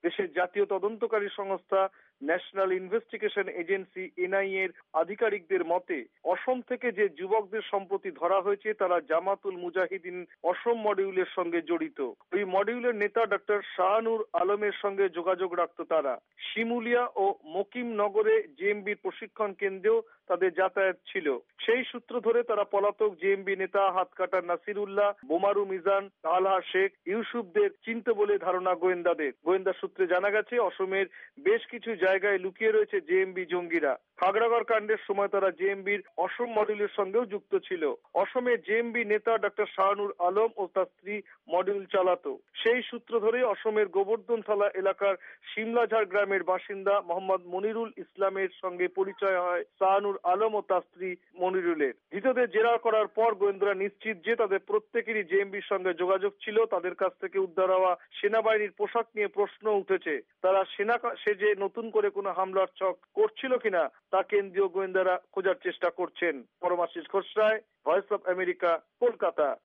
দেশের জাতীয় তদন্তকারী সংস্থা ন্যাশনাল ইনভেস্টিগেশন এজেন্সি এনআইএ এর আধিকারিকদের মতে অসম থেকে যে যুবকদের সম্প্রতি ধরা হয়েছে তারা জামাতুল মুজাহিদিন অসম মডিউলের সঙ্গে জড়িত। ওই মডিউলের নেতা ডক্টর শাহানুর আলমের সঙ্গে যোগাযোগ রাখত তারা। শিমুলিয়া ও মকিমনগরে জেএমবির প্রশিক্ষণ কেন্দ্রেও তাদের যাতায়াত ছিল। সেই সূত্র ধরে তারা পলাতক জেএমবি নেতা হাতকাটা নাসিরুল্লাহ, বোমারু মিজান, তালহা শেখ, ইউসুফদের চিনতে বলে ধারণা গোয়েন্দাদের। গোয়েন্দা সূত্রে জানা গেছে অসমের বেশ কিছু জায়গায় লুকিয়ে রয়েছে জেএমবি জঙ্গিরা। খাগড়াগড় কাণ্ডের সময় তারা জেএমবির অসম মডিউলের সঙ্গেও যুক্ত ছিল। অসমে জেএমবি নেতা ডক্টর শাহানুর আলম ও তার স্ত্রী মডিউল চালাতো। সেই সূত্র ধরে অসমের গোবর্ধন থালা এলাকার সিমলাঝাড় গ্রামের বাসিন্দা মোহাম্মদ মনিরুল ইসলামের সঙ্গে পরিচয় হয় শাহানুর আলম ও তার স্ত্রী মনিরুলের। ধৃতদের জেরা করার পর গোয়েন্দারা নিশ্চিত যে তাদের প্রত্যেকেরই জেএমবির সঙ্গে যোগাযোগ ছিল। তাদের কাছ থেকে উদ্ধার হওয়া সেনাবাহিনীর পোশাক নিয়ে প্রশ্ন উঠেছে। তারা সেনা সেজে নতুন করে কোনো হামলার ছক করছিল কিনা তা কেন্দ্রীয় গোয়েন্দারা খোঁজার চেষ্টা করছেন। Paramashis Ghosh Roy, voice of America, Kolkata.